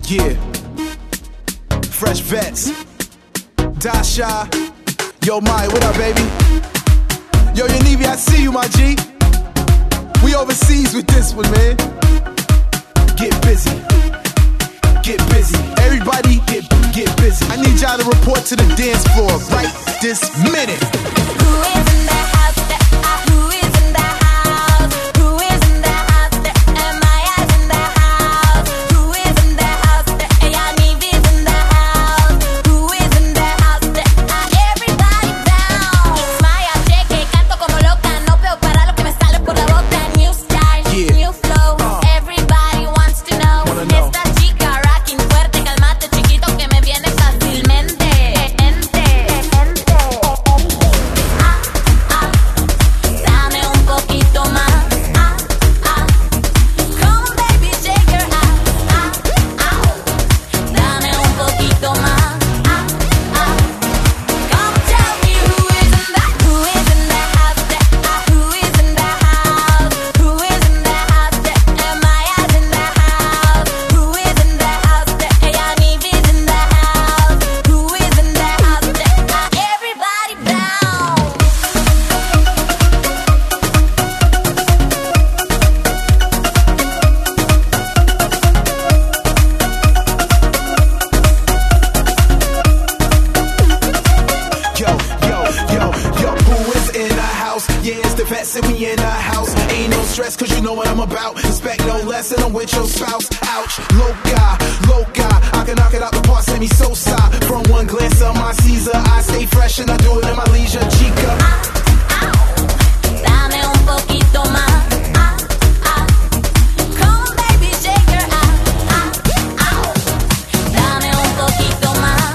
Yeah. Fresh Vets. Dasha. Yo, Maya, what up, baby? Yo, Yanivi, I see you, my G. We overseas with this one, man. Get busy. Get busy. Everybody get busy. I need y'all to report to the dance floor right this minute. Who is in the house? Who is in the house? Who is in the house? Am I in the house? Who is in the house? Yanivi is in the house. Who is in the house? Everybody down. It's Maya, que canto como loca. No puedo parar lo que me sale por la boca. New style, new flow. Everybody wants to know. Esta chica rocking fuerte, calmate chiquito que me viene fácilmente. Dame un poquito más. Come on, baby, shake your ass. Dame un poquito más. Come tell me who is in the house? Who is in the house? Who is in the house? Who is in the house? Am I in the house? Who is in the house? Yanivi's in the house. Who is in the house? Everybody down. Yo, who is in the house? Yeah, it's the Vets and we in the house. Ain't no stress, cause you know what I'm about. Expect no less and I'm with your spouse. Ouch, loca, I can knock it out the park, send me so side. From one glance of my Caesar, I stay fresh and I do it in my leisure, chica. Dame un poquito más. Come on, baby, shake your ass. Dame un poquito más.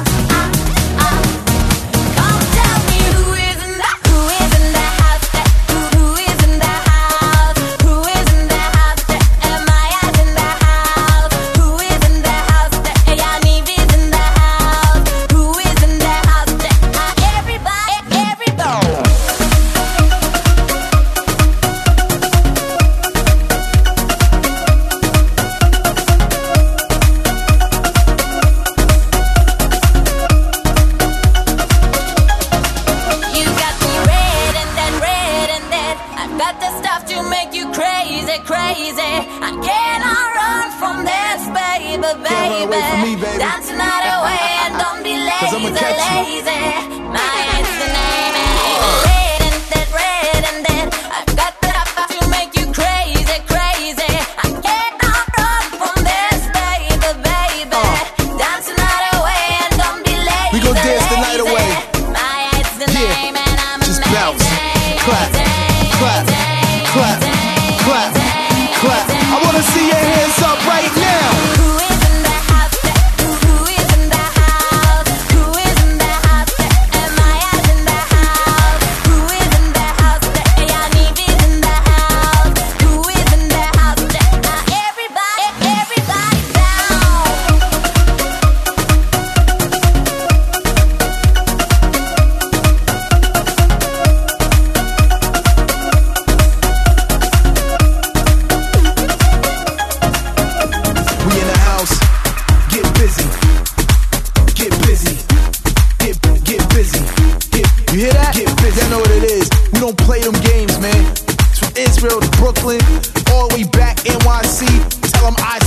Come tell me who is in the house? Who is in the house? Who is in the house? Who is in the house? Am I in the house? Who is in the house? Yanivi's in the house. Who is in the house? Everybody. You got me red and then I got the stuff to make you crazy, crazy. I cannot run from this, baby, Can't run away from me, baby. Dance another way and don't be 'Cause I'ma lazy, catch you. lazy. Maya's the name and red and then I got the stuff to make you crazy, crazy. I cannot run from this, baby. Dance another way and don't be lazy. We gon' dance the night away. Maya's the name and I'm Just amazing. bounce, clap, clap, clap, clap, clap. I wanna see your hands up right now. Who is in the house? Who is in the house? Who is in the house? Am I in the house? Who is in the house? Yanivi's in the house. Who is in the house? Everybody down. We in the house, get busy, get busy, get busy. You hear that? Get busy. I know what it is. We don't play them games, man. It's from Israel to Brooklyn, all the way back NYC. Tell them I